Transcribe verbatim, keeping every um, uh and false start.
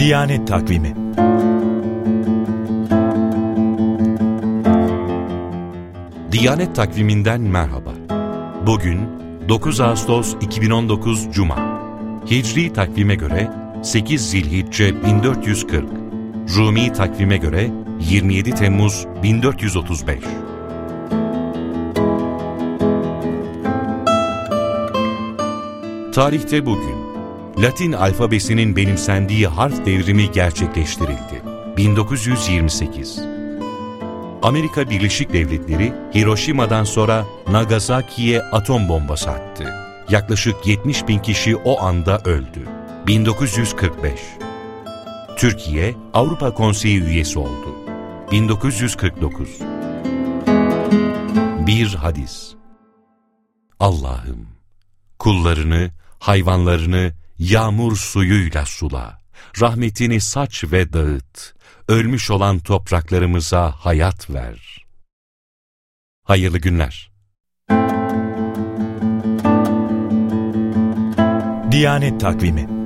Diyanet Takvimi. Diyanet Takvimi'nden merhaba. Bugün dokuz Ağustos iki bin on dokuz Cuma. Hicri takvime göre sekiz Zilhicce bin dört yüz kırk, Rumi takvime göre yirmi yedi Temmuz bin dört yüz otuz beş. Tarihte bugün Latin alfabesinin benimsendiği harf devrimi gerçekleştirildi. bin dokuz yüz yirmi sekiz. Amerika Birleşik Devletleri Hiroşima'dan sonra Nagasaki'ye atom bombası attı. Yaklaşık yetmiş bin kişi o anda öldü. bin dokuz yüz kırk beş. Türkiye Avrupa Konseyi üyesi oldu. bin dokuz yüz kırk dokuz. Bir hadis. Allah'ım, kullarını, hayvanlarını yağmur suyuyla sula, rahmetini saç ve dağıt, ölmüş olan topraklarımıza hayat ver. Hayırlı günler. Diyanet Takvimi.